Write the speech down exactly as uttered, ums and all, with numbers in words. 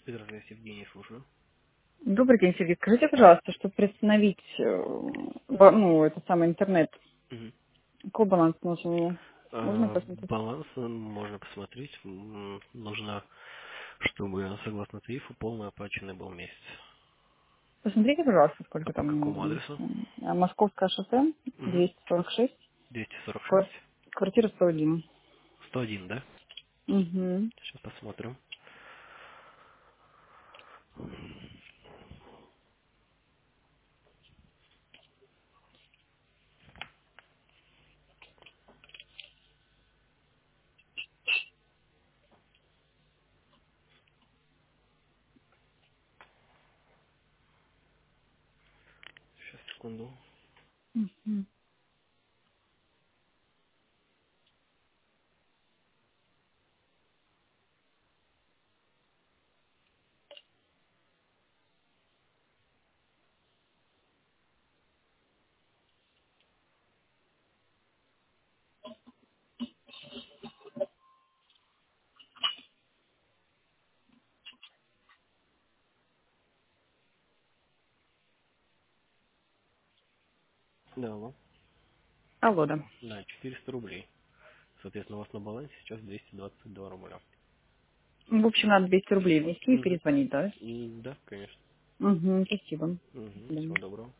Здравствуйте, Евгений, слушаю. Добрый день, Сергей. Скажите, пожалуйста, чтобы приостановить э, ба- ну, это самый интернет, Мгм. какой баланс нужен мне? Можно А, посмотреть? баланс э, можно посмотреть. М, Нужно, чтобы согласно тарифу полный оплаченный был месяц. Посмотрите, пожалуйста, А сколько по там мне какому нужно. адресу? А, Московское шоссе, Угу. двести сорок шесть, двести сорок шесть. квар- квартира сто один. сто один, да? Угу. Сейчас посмотрим. Сейчас, секунду. Мгм. Да, алло. Алло, да. Да, четыреста рублей. Соответственно, у вас на балансе сейчас двести двадцать два рубля. В общем, надо двести рублей внести и Угу. перезвонить, да? М, Да, конечно. Угу, спасибо. До Угу. свидания. Всего доброго.